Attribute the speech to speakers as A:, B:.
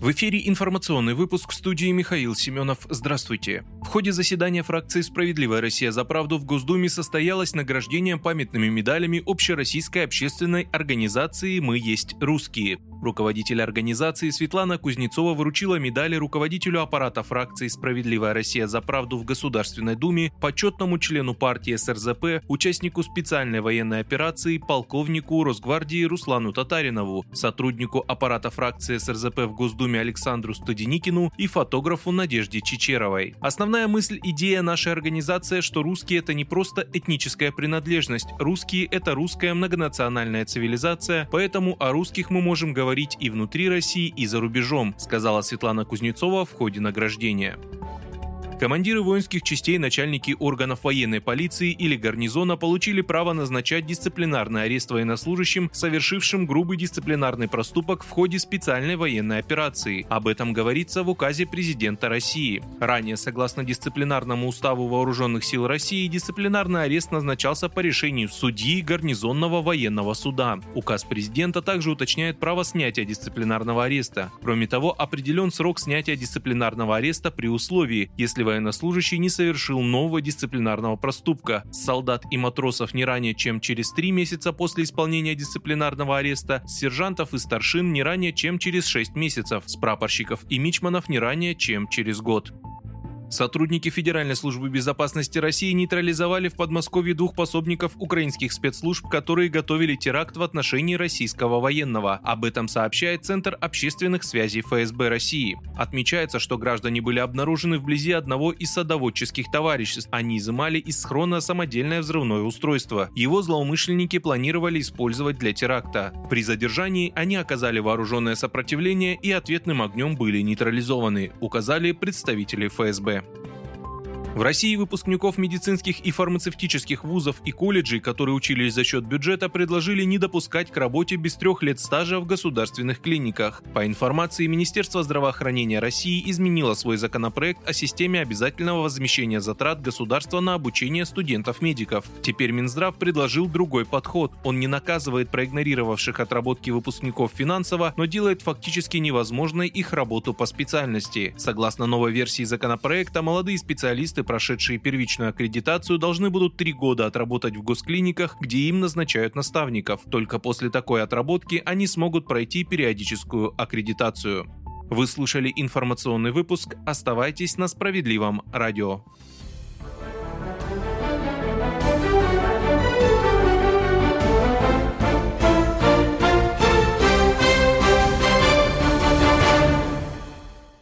A: В эфире информационный выпуск, в студии Михаил Семенов. Здравствуйте. В ходе заседания фракции «Справедливая Россия за правду» в Госдуме состоялось награждение памятными медалями общероссийской общественной организации «Мы есть русские». Руководитель организации Светлана Кузнецова вручила медали руководителю аппарата фракции «Справедливая Россия за правду» в Государственной Думе, почетному члену партии СРЗП, участнику специальной военной операции, полковнику Росгвардии Руслану Татаринову, сотруднику аппарата фракции СРЗП в Госдуме Александру Студеникину и фотографу Надежде Чичеровой. Основная идея нашей организации, что русские – это не просто этническая принадлежность. Русские – это русская многонациональная цивилизация, поэтому о русских мы можем говорить и внутри России, и за рубежом, сказала Светлана Кузнецова в ходе награждения. Командиры воинских частей, начальники органов военной полиции или гарнизона получили право назначать дисциплинарный арест военнослужащим, совершившим грубый дисциплинарный проступок в ходе специальной военной операции. Об этом говорится в указе президента России. Ранее, согласно дисциплинарному уставу Вооруженных сил России, дисциплинарный арест назначался по решению судьи гарнизонного военного суда. Указ президента также уточняет право снятия дисциплинарного ареста. Кроме того, определен срок снятия дисциплинарного ареста при условии, если военнослужащий не совершил нового дисциплинарного проступка. С солдат и матросов не ранее, чем через 3 месяца после исполнения дисциплинарного ареста, с сержантов и старшин не ранее, чем через 6 месяцев, с прапорщиков и мичманов не ранее, чем через год. Сотрудники Федеральной службы безопасности России нейтрализовали в Подмосковье 2 пособников украинских спецслужб, которые готовили теракт в отношении российского военного. Об этом сообщает Центр общественных связей ФСБ России. Отмечается, что граждане были обнаружены вблизи одного из садоводческих товариществ. Они изымали из схрона самодельное взрывное устройство. Его злоумышленники планировали использовать для теракта. При задержании они оказали вооруженное сопротивление и ответным огнем были нейтрализованы, указали представители ФСБ. В России выпускников медицинских и фармацевтических вузов и колледжей, которые учились за счет бюджета, предложили не допускать к работе без 3 лет стажа в государственных клиниках. По информации Министерства здравоохранения России изменило свой законопроект о системе обязательного возмещения затрат государства на обучение студентов-медиков. Теперь Минздрав предложил другой подход. Он не наказывает проигнорировавших отработки выпускников финансово, но делает фактически невозможной их работу по специальности. Согласно новой версии законопроекта, молодые специалисты, прошедшие первичную аккредитацию, должны будут 3 года отработать в госклиниках, где им назначают наставников. Только после такой отработки они смогут пройти периодическую аккредитацию. Вы слушали информационный выпуск. Оставайтесь на Справедливом радио.